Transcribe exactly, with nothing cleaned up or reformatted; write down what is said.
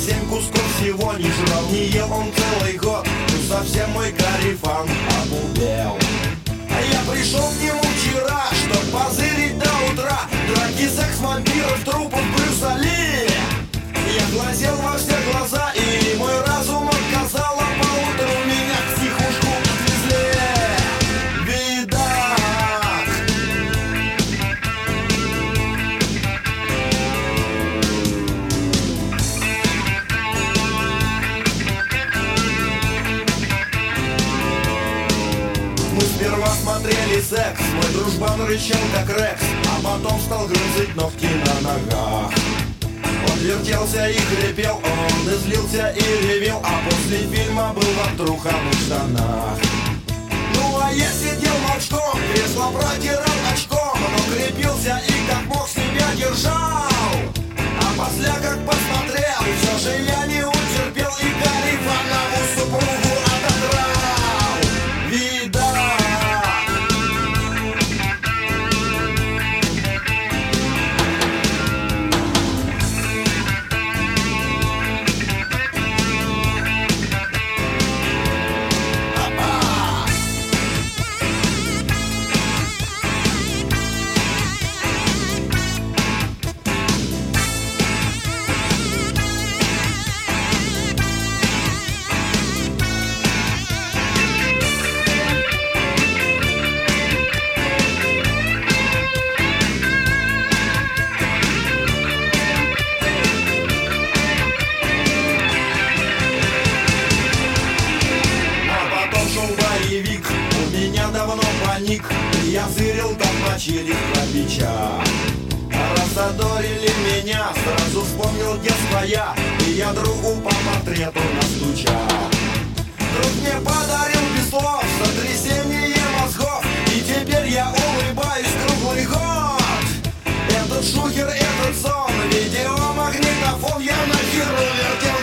семь кусков всего не жрал, не ел он целый год. Ну совсем мой карифан обубел. А я пришел к нему вчера, чтоб позырить до утра. Драки, секс, вампиров, трупов, Брюса Ли. Я глазел во все глаза, и мой разум отказал. А поутру меня в психушку отвезли. Видак. Мы сперва смотрели секс, мой дружбан рычал как Рекс, а потом стал грызть ногти на ногах. Он вертелся и хрипел, он и злился и ревел, а после фильма был в обтруханных штанах. Ну а я сидел молчком, кресло протирал очком, но крепился и как мог себя держал. А после как посмотрел, все же я не утерпел и карифанову супругу отодрал. Вида. Я зырил, как мочили храпича. Рассадорили меня, сразу вспомнил детство я, и я другу по портрету настучал. Друг мне подарил без слов сотрясение мозгов, и теперь я улыбаюсь круглый год. Этот шухер, этот сон, видеомагнитофон я на херу вертел.